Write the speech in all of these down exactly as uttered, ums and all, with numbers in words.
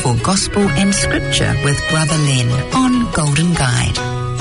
for Gospel and Scripture with Brother Len on Golden Guide.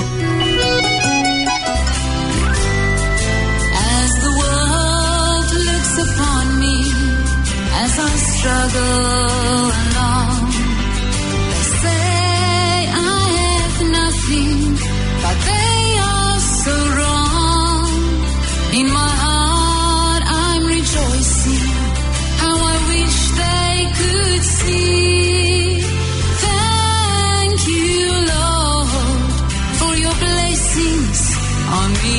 As the world looks upon me, as I struggle along, they say I have nothing, but they are so wrong. In my heart I'm rejoicing, how I wish they could see. Thank you, Lord, for your blessings on me.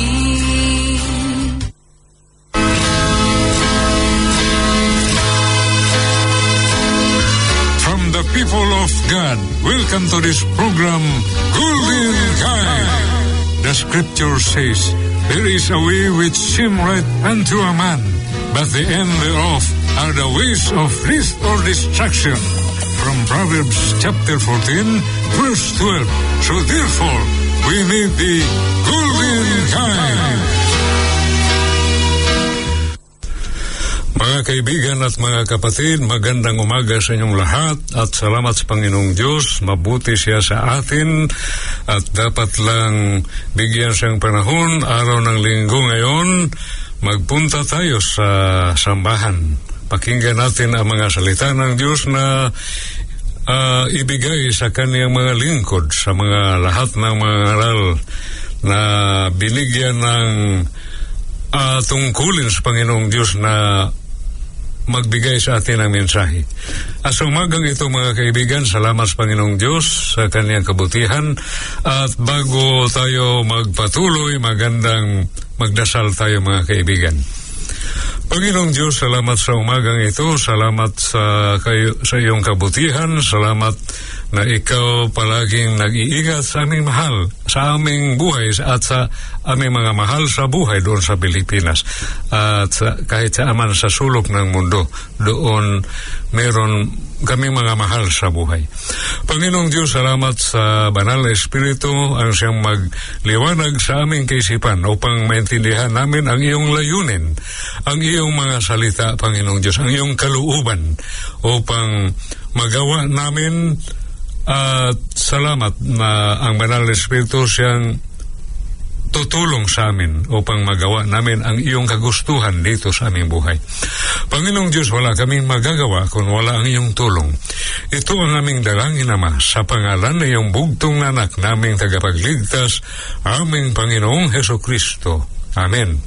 From the people of God, welcome to this program, Golden Guide. The scripture says, there is a way which seem right unto a man, but the end thereof are the ways of death or destruction. From Proverbs chapter fourteen, verse twelve. So therefore, we need the Golden Guide. Mga kaibigan at mga kapatid, magandang umaga sa inyong lahat at salamat sa Panginoong Diyos. Mabuti siya sa atin at dapat lang bigyan siyang panahon. Araw ng linggo ngayon, magpunta tayo sa sambahan. Pakinggan natin ang mga salita ng Diyos na uh, ibigay sa kaniyang mga lingkod, sa mga lahat ng mga aral na binigyan ng uh, tungkulin sa Panginoong Diyos na magbigay sa atin ng mensahe. At sa umagang ito, mga kaibigan, salamat sa Panginoong Diyos sa kaniyang kabutihan. At bago tayo magpatuloy, magandang magdasal tayo, mga kaibigan. Panginoong Diyos, salamat sa umagang ito, salamat sa, kayo, sa iyong kabutihan, salamat na ikaw palaging nag-iingat sa aming mahal, sa aming buhay at sa aming mga mahal sa buhay doon sa Pilipinas. At sa, kahit sa aman sa sulok ng mundo, doon meron kaming mga mahal sa buhay. Panginoong Diyos, salamat sa banal na Espiritu ang siyang magliwanag sa aming kaisipan upang maintindihan namin ang iyong layunin, ang iyong mga salita, Panginoong Diyos, ang iyong kalooban upang magawa namin. At salamat na ang banal na Espiritu siyang tutulong sa amin upang magawa namin ang iyong kagustuhan dito sa aming buhay. Panginoong Diyos, wala kaming magagawa kung wala ang iyong tulong. Ito ang aming dalangin, Ama, sa pangalan ng iyong bugtong anak naming tagapagligtas, aming Panginoong Hesukristo. Amen.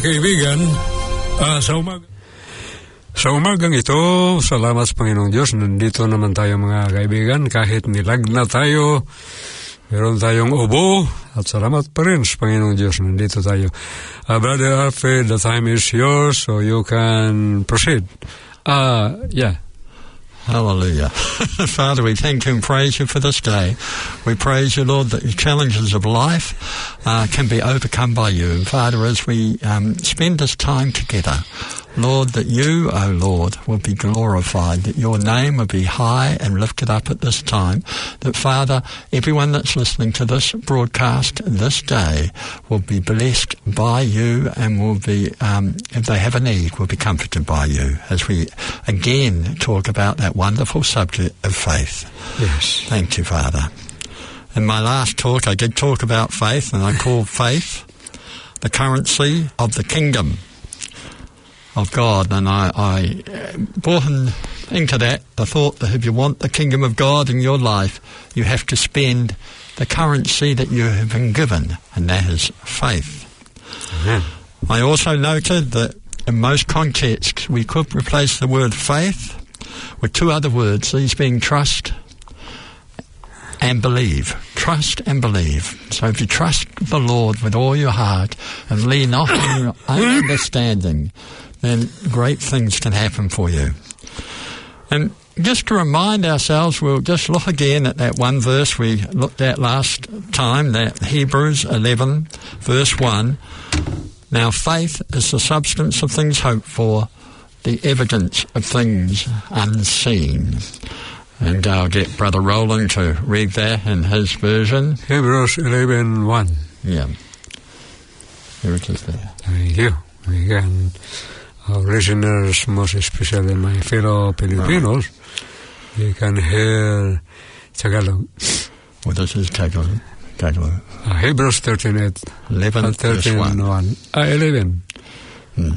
kaibigan, uh, sa umaga. Sa umagang ito, salamat sa Panginoong Diyos. Nandito naman tayo mga kaibigan. Kahit nilag na tayo, meron tayong ubo. At salamat pa rin sa Panginoong Diyos. Nandito tayo. Uh, Brother Alfred, the time is yours, so you can proceed. Uh, yeah. Hallelujah. Father, we thank you and praise you for this day. We praise you, Lord, that the challenges of life uh, can be overcome by you. And Father, as we um, spend this time together, Lord, that you, O oh Lord, will be glorified, that your name will be high and lifted up at this time, that, Father, everyone that's listening to this broadcast this day will be blessed by you and will be, um, if they have a need, will be comforted by you, as we again talk about that wonderful subject of faith. Yes. Thank you, Father. In my last talk, I did talk about faith, and I called faith the currency of the kingdom of God, and I, I brought into that the thought that if you want the kingdom of God in your life, you have to spend the currency that you have been given, and that is faith. Amen. I also noted that in most contexts we could replace the word faith with two other words, these being trust and believe. Trust and believe. So if you trust the Lord with all your heart and lean not on your own understanding, then great things can happen for you. And just to remind ourselves, we'll just look again at that one verse we looked at last time, that Hebrews eleven, verse one. Now faith is the substance of things hoped for, the evidence of things unseen. And I'll get Brother Roland to read that in his version. Hebrews eleven one. Yeah. Here it is there. Thank you. Again, our listeners, most especially my fellow Filipinos, you can hear Tagalog. Well, this is Tagalog. Tagalog. Uh, Hebrews thirteen eight. eleven, uh, thirteen one. one. Uh, eleven. Hmm.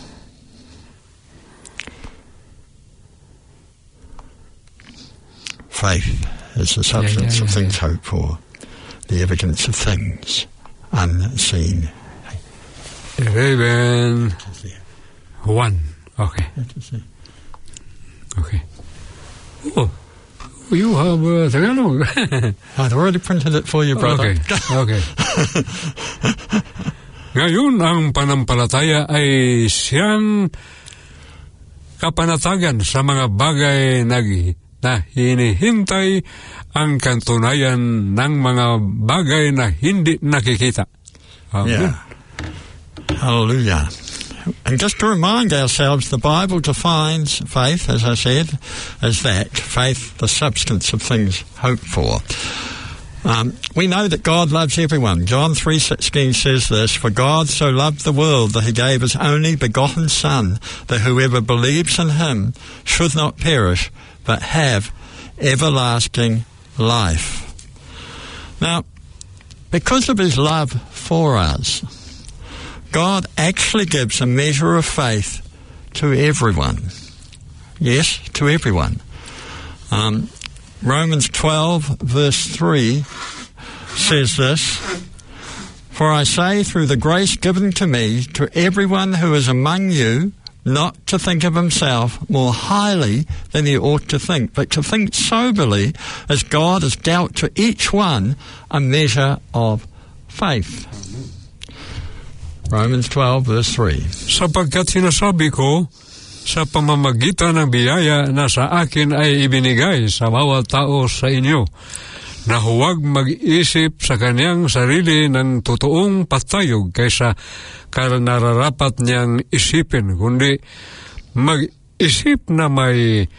Faith is the substance yeah, yeah, yeah, of things yeah. hoped for, the evidence of things unseen. Eleven. One. Okay. Okay. Oh, you have uh, Tagalog. I've already printed it for you, brother. Okay. Okay. Ngayon, ang panampalataya ay siyang kapanatagan sa mga bagay na, na hinihintay, ang katunayan ng mga bagay na hindi nakikita. Amen. Yeah. Hallelujah. And just to remind ourselves, the Bible defines faith, as I said, as that, faith, the substance of things hoped for. Um, we know that God loves everyone. John three sixteen says this, "For God so loved the world that he gave his only begotten Son, that whoever believes in him should not perish, but have everlasting life." Now, because of his love for us, God actually gives a measure of faith to everyone. Yes, to everyone. Um, Romans twelve, verse three says this, "For I say through the grace given to me, to everyone who is among you, not to think of himself more highly than he ought to think, but to think soberly, as God has dealt to each one a measure of faith." Romans twelve, verse three. Sapagkat sinasabi ko, sa pamamagitan ng biyaya na sa akin ay ibinigay sa bawat tao sa inyo, na huwag mag-isip sa kanyang sarili ng totoong patayog kaysa nararapat niyang isipin, kundi mag-isip na may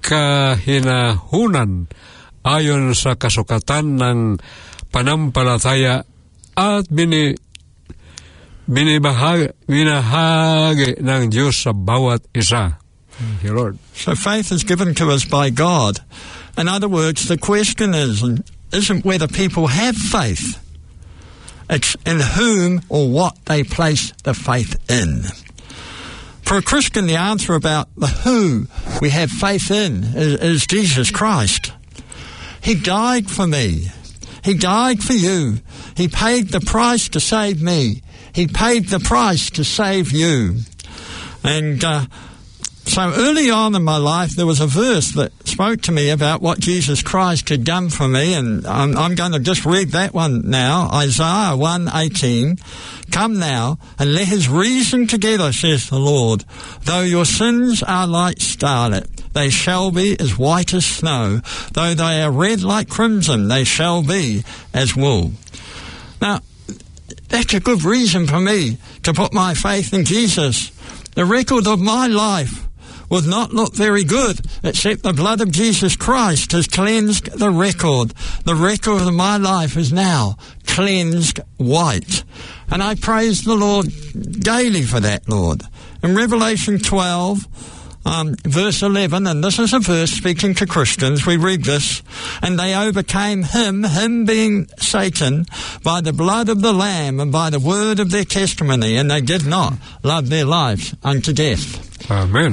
kahinahunan ayon sa kasukatan ng panampalataya at bini binibahagi, binahagi ng Diyos sa bawat isa. Thank you, Lord. So faith is given to us by God. In other words, the question is, isn't whether people have faith. It's in whom or what they place the faith in. For a Christian, the answer about the who we have faith in is, is Jesus Christ. He died for me. He died for you. He paid the price to save me. he paid the price to save you. And uh, so early on in my life, there was a verse that spoke to me about what Jesus Christ had done for me, and I'm, I'm going to just read that one now. Isaiah one eighteen. Come now, and let us reason together, says the Lord. Though your sins are like scarlet, they shall be as white as snow. Though they are red like crimson, they shall be as wool. Now, that's a good reason for me to put my faith in Jesus. The record of my life would not look very good, except the blood of Jesus Christ has cleansed the record. The record of my life is now cleansed white. And I praise the Lord daily for that, Lord. In Revelation twelve, um, verse eleven, and this is a verse speaking to Christians, we read this, and they overcame him, him being Satan, by the blood of the Lamb and by the word of their testimony, and they did not love their lives unto death. Amen.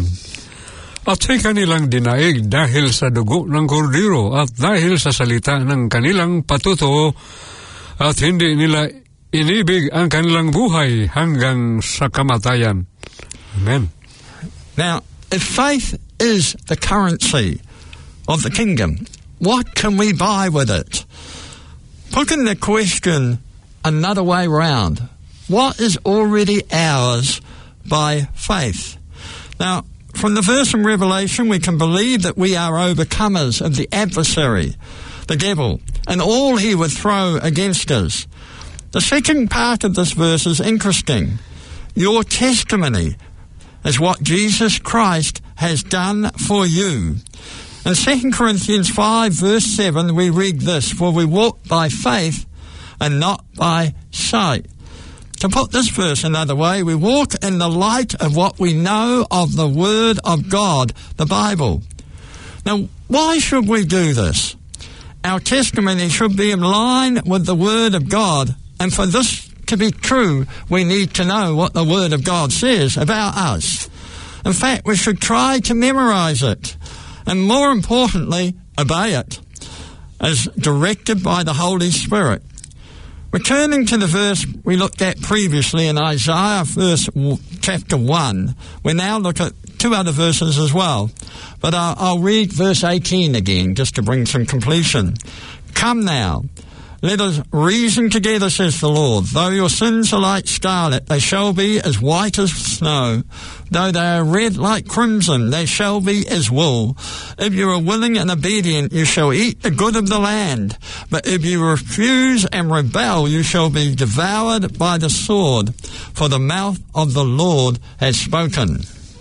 At sa kanilang dinaig dahil sa dugo ng kordero at dahil sa salita ng kanilang patutuo at hindi nila inibig ang kanilang buhay hanggang sa kamatayan. Amen. Now, if faith is the currency of the kingdom, what can we buy with it? Putting the question another way round, what is already ours by faith? Now, from the verse in Revelation, we can believe that we are overcomers of the adversary, the devil, and all he would throw against us. The second part of this verse is interesting. Your testimony is what Jesus Christ has done for you. In Second Corinthians five, verse seven, we read this, for we walk by faith and not by sight. To put this verse another way, we walk in the light of what we know of the Word of God, the Bible. Now, why should we do this? Our testimony should be in line with the Word of God, and for this to be true, we need to know what the Word of God says about us. In fact, we should try to memorize it, and more importantly, obey it, as directed by the Holy Spirit. Returning to the verse we looked at previously in Isaiah verse chapter one, we now look at two other verses as well. But I'll, I'll read verse eighteen again, just to bring some completion. Come now, let us reason together, says the Lord. Though your sins are like scarlet, they shall be as white as snow. Though they are red like crimson, they shall be as wool. If you are willing and obedient, you shall eat the good of the land. But if you refuse and rebel, you shall be devoured by the sword. For the mouth of the Lord has spoken.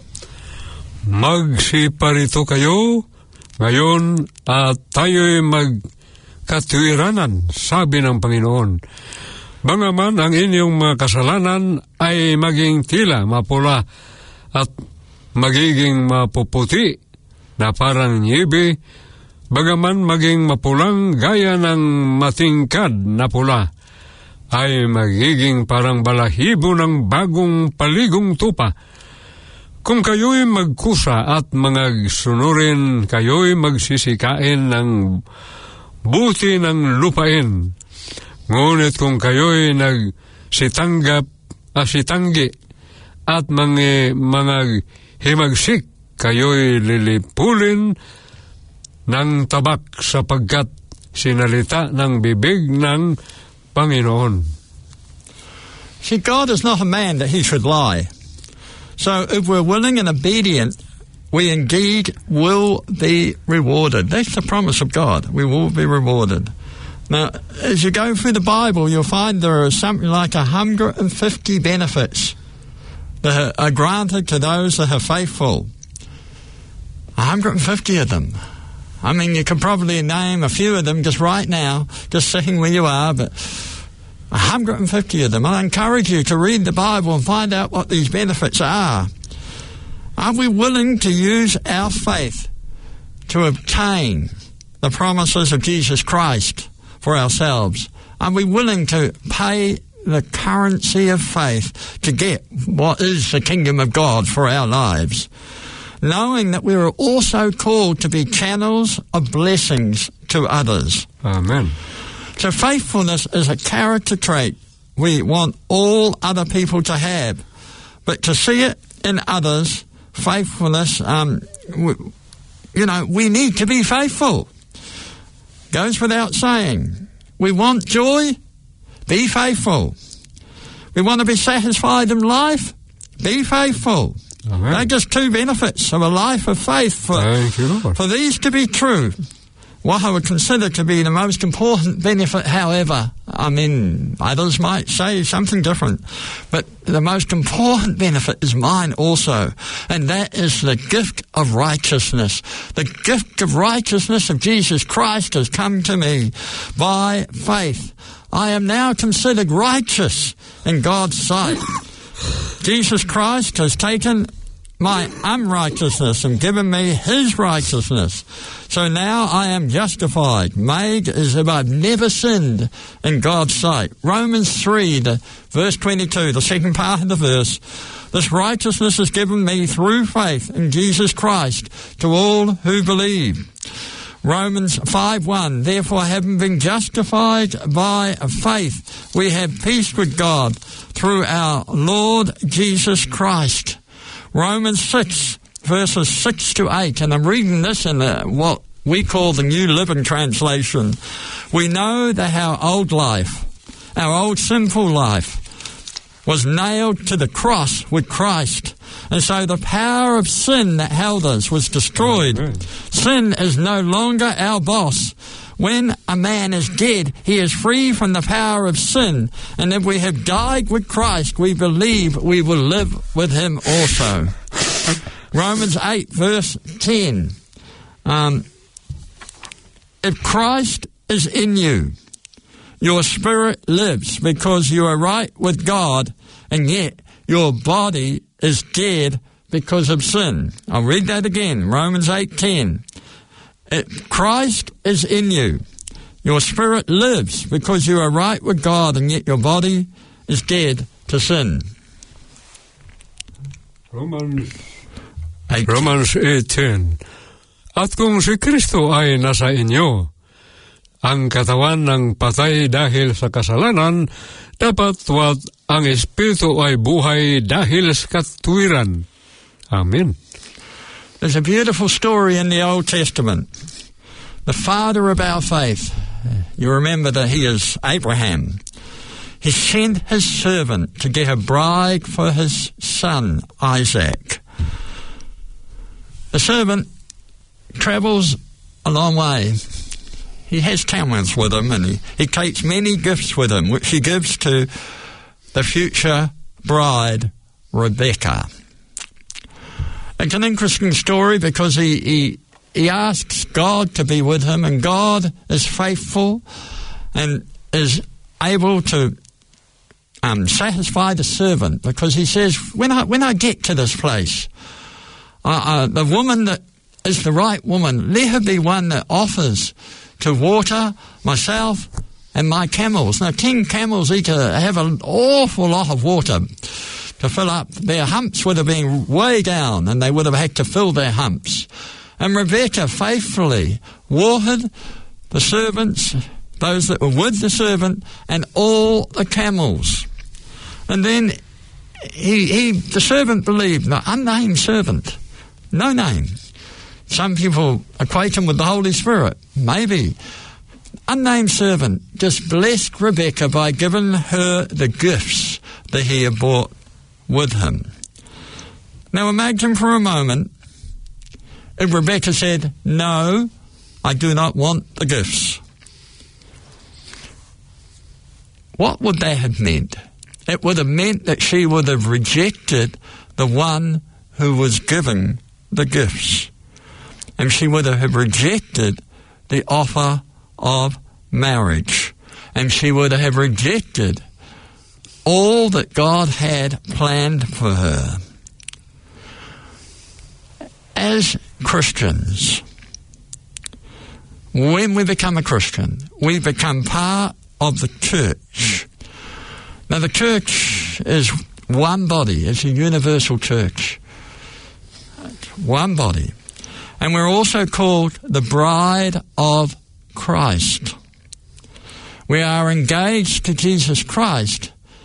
Magsiparito kayo ngayon at tayo'y mag katuwiranan, sabi ng Panginoon. Bagaman ang inyong mga kasalanan ay maging tila mapula at magiging mapuputi na parang niyebe, bagaman maging mapulang gaya ng matingkad na pula, ay magiging parang balahibo ng bagong paligong tupa. Kung kayo'y magkusa at mga sunurin, kayo'y magsisikain ng buti ng lupain. Ngunit kung kayo'y nagsitanggap, asitanggi, at mga, mga himagsik, kayo'y lilipulin ng tabak sapagkat sinalita ng bibig ng Panginoon. See, God is not a man that he should lie. So if we're willing and obedient, we indeed will be rewarded. That's the promise of God. We will be rewarded. Now, as you go through the Bible, you'll find there are something like one hundred fifty benefits that are granted to those that are faithful. one hundred fifty of them. I mean, you can probably name a few of them just right now, just sitting where you are, but one hundred fifty of them. I encourage you to read the Bible and find out what these benefits are. Are we willing to use our faith to obtain the promises of Jesus Christ for ourselves? Are we willing to pay the currency of faith to get what is the kingdom of God for our lives? Knowing that we are also called to be channels of blessings to others. Amen. So faithfulness is a character trait we want all other people to have. But to see it in others, faithfulness, um, we, you know, we need to be faithful. Goes without saying. We want joy, be faithful. We want to be satisfied in life, be faithful. Amen. They're just two benefits of a life of faith. For, Thank you, Lord. For these to be true, what I would consider to be the most important benefit, however, I mean, others might say something different, but the most important benefit is mine also, and that is the gift of righteousness. The gift of righteousness of Jesus Christ has come to me by faith. I am now considered righteous in God's sight. Jesus Christ has taken my unrighteousness and given me his righteousness. So now I am justified, made as if I've never sinned in God's sight. Romans three, the verse twenty-two, the second part of the verse. This righteousness is given me through faith in Jesus Christ to all who believe. Romans five one, therefore having been justified by faith, we have peace with God through our Lord Jesus Christ. Romans six, verses six to eight, and I'm reading this in the, what we call the New Living Translation. We know that our old life, our old sinful life, was nailed to the cross with Christ. And so the power of sin that held us was destroyed. Amen. Sin is no longer our boss. When a man is dead, he is free from the power of sin. And if we have died with Christ, we believe we will live with him also. Romans eight, verse ten. Um, if Christ is in you, your spirit lives because you are right with God, and yet your body is dead because of sin. I'll read that again. Romans eight ten. If Christ is in you, your spirit lives because you are right with God, and yet your body is dead to sin. Romans eight. Romans eight ten. At kung si Kristo ay nasa inyo, ang katawan ng patay dahil sa kasalanan, dapat wag ang espiritu ay buhay dahil sa katuwiran. Amen. There's a beautiful story in the Old Testament. The father of our faith, you remember that he is Abraham. He sent his servant to get a bride for his son, Isaac. The servant travels a long way. He has camels with him, and he, he takes many gifts with him, which he gives to the future bride, Rebecca. It's an interesting story because he, he, he asks God to be with him, and God is faithful and is able to um, satisfy the servant, because he says, when I, when I get to this place, uh, uh, the woman that is the right woman, let her be one that offers to water myself and my camels. Now, ten camels each have an awful lot of water to fill up. Their humps would have been way down, and they would have had to fill their humps. And Rebecca faithfully watered the servants, those that were with the servant, and all the camels. And then he, he the servant believed, the unnamed servant, no name. Some people equate him with the Holy Spirit, maybe. Unnamed servant just blessed Rebecca by giving her the gifts that he had brought with him. Now imagine for a moment if Rebecca said, no, I do not want the gifts. What would that have meant? It would have meant that she would have rejected the one who was giving the gifts. And she would have rejected the offer of marriage. And she would have rejected all that God had planned for her. As Christians, when we become a Christian, we become part of the church. Now, the church is one body. It's a universal church. One body. And we're also called the bride of Christ. We are engaged to Jesus Christ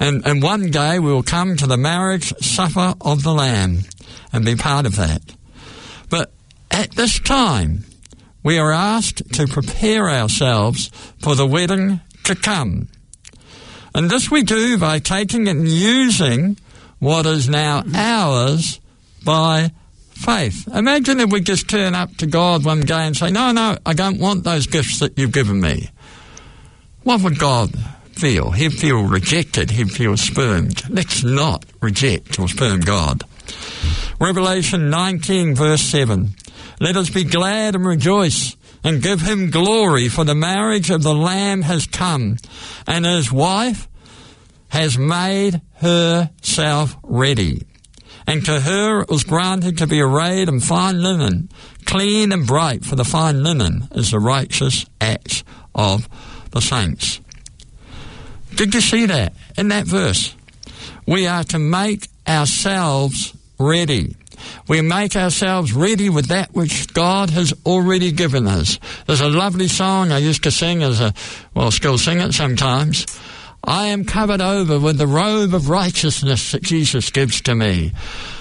And, and one day we will come to the marriage supper of the Lamb and be part of that. But at this time, we are asked to prepare ourselves for the wedding to come. And this we do by taking and using what is now ours by faith. Imagine if we just turn up to God one day and say, no, no, I don't want those gifts that you've given me. What would God feel? He'd feel rejected. He'd feel spurned. Let's not reject or spurn God. Revelation nineteen, verse seven. Let us be glad and rejoice and give him glory, for the marriage of the Lamb has come, and his wife has made herself ready. And to her it was granted to be arrayed in fine linen, clean and bright, for the fine linen is the righteous acts of the saints. Did you see that in that verse? We are to make ourselves ready. We make ourselves ready with that which God has already given us. There's a lovely song I used to sing as a, well, still sing it sometimes. I am covered over with the robe of righteousness that Jesus gives to me.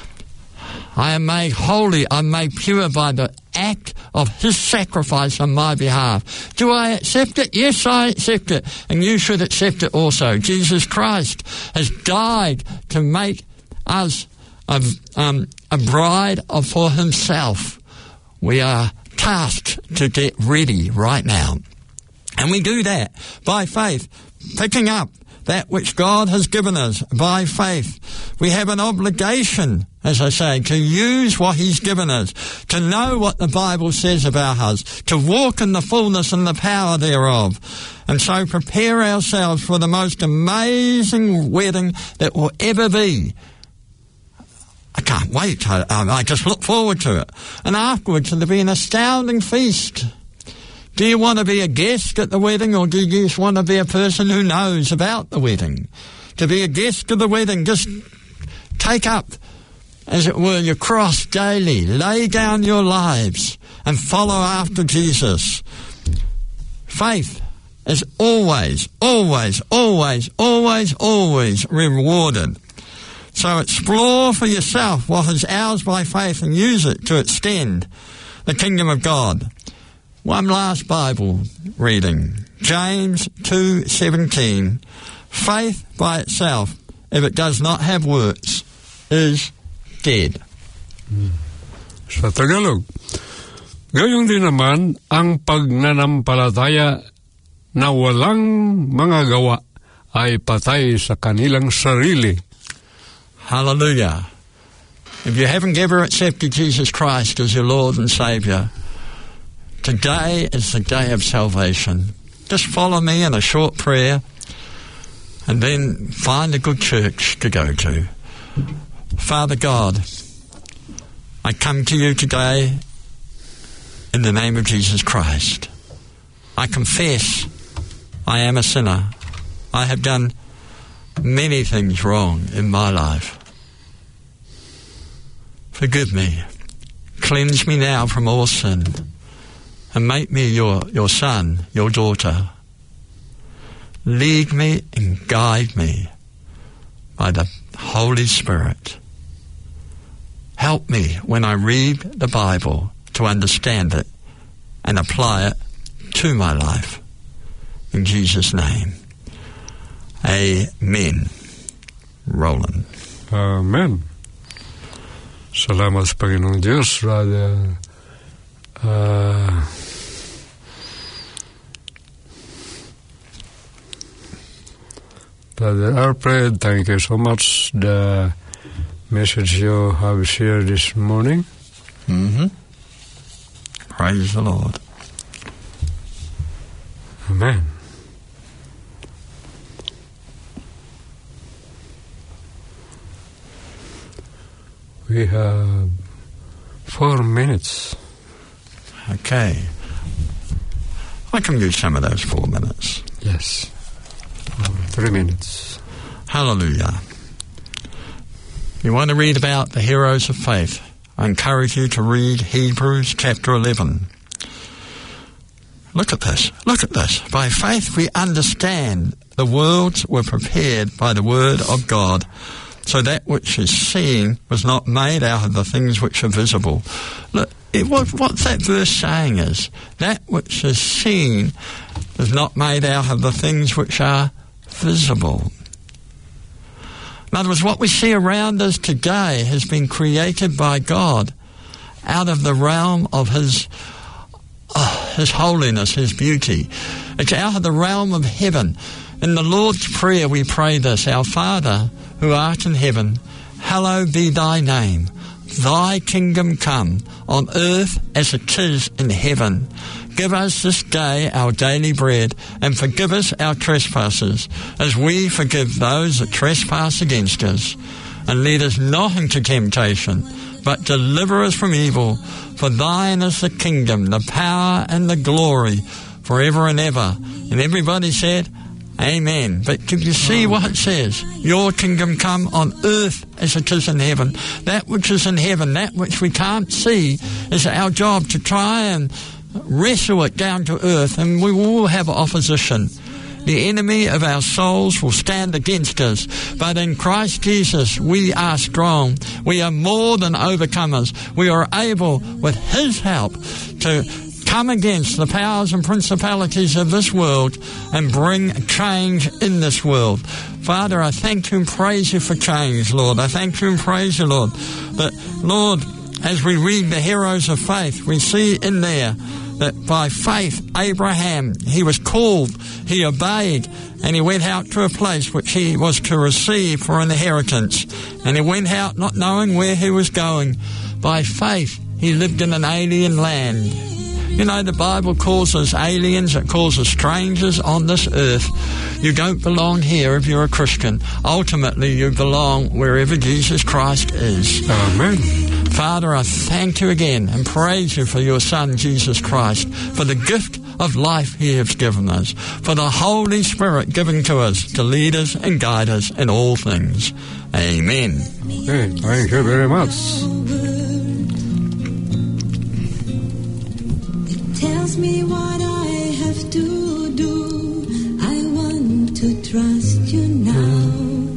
I am made holy, I'm made pure by the act of his sacrifice on my behalf. Do I accept it? Yes, I accept it. And you should accept it also. Jesus Christ has died to make us a, um, a bride of, for himself. We are tasked to get ready right now. And we do that by faith, picking up that which God has given us by faith. We have an obligation, as I say, to use what he's given us, to know what the Bible says about us, to walk in the fullness and the power thereof, and so prepare ourselves for the most amazing wedding that will ever be. I can't wait. I, I just look forward to it. And afterwards, there'll be an astounding feast. Do you want to be a guest at the wedding, or do you just want to be a person who knows about the wedding? To be a guest of the wedding, just take up, as it were, your cross daily. Lay down your lives and follow after Jesus. Faith is always, always, always, always, always rewarded. So explore for yourself what is ours by faith and use it to extend the kingdom of God. One last Bible reading, James two seventeen. Faith by itself, if it does not have works, is dead. Sa Tagalog, gayong din naman ang pagnanampalataya na walang mga gawa ay patay sa kanilang sarili. Hallelujah. If you haven't ever accepted Jesus Christ as your Lord and Saviour, today is the day of salvation. Just follow me in a short prayer and then find a good church to go to. Father God, I come to you today in the name of Jesus Christ. I confess I am a sinner. I have done many things wrong in my life. Forgive me. Cleanse me now from all sin. And make me your, your son, your daughter. Lead me and guide me by the Holy Spirit. Help me when I read the Bible to understand it and apply it to my life. In Jesus' name. Amen. Roland. Amen. Salamat sa Panginoong Diyos, Brother uh, Brother Alfred, thank you so much. The message you have shared this morning. Mm-hmm. Praise the Lord. Amen. We have four minutes. Okay. I can use some of those four minutes. Yes. Um, three minutes. Hallelujah. You want to read about the heroes of faith? I encourage you to read Hebrews chapter eleven. Look at this. Look at this. By faith we understand the worlds were prepared by the word of God, so that which is seen was not made out of the things which are visible. Look, it, what, what that verse saying is, that which is seen was not made out of the things which are visible. In other words, what we see around us today has been created by God out of the realm of His Oh, His holiness, His beauty. It's out of the realm of heaven. In the Lord's Prayer we pray this: Our Father, who art in heaven, hallowed be thy name. Thy kingdom come, on earth as it is in heaven. Give us this day our daily bread, and forgive us our trespasses, as we forgive those that trespass against us. And lead us not into temptation, but deliver us from evil. For thine is the kingdom, the power, and the glory, forever and ever. And everybody said, Amen. But can you see what it says? Your kingdom come on earth as it is in heaven. That which is in heaven, that which we can't see, is our job to try and wrestle it down to earth. And we will have opposition. The enemy of our souls will stand against us. But in Christ Jesus, we are strong. We are more than overcomers. We are able, with His help, to come against the powers and principalities of this world and bring change in this world. Father, I thank You and praise You for change, Lord. I thank You and praise You, Lord. That, Lord, as we read the heroes of faith, we see in there that by faith, Abraham, he was called, he obeyed, and he went out to a place which he was to receive for an inheritance. And he went out not knowing where he was going. By faith, he lived in an alien land. You know, the Bible calls us aliens, it calls us strangers on this earth. You don't belong here if you're a Christian. Ultimately, you belong wherever Jesus Christ is. Amen. Father, I thank You again and praise You for Your Son, Jesus Christ, for the gift of life He has given us, for the Holy Spirit given to us to lead us and guide us in all things. Amen. Okay, thank you very much. It tells me what I have to do. I want to trust You now.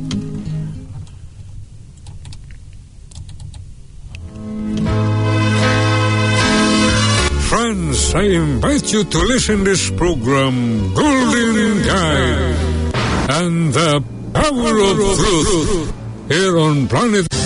Friends, I invite you to listen this program, Golden Guide, and the Power of Truth, here on Planet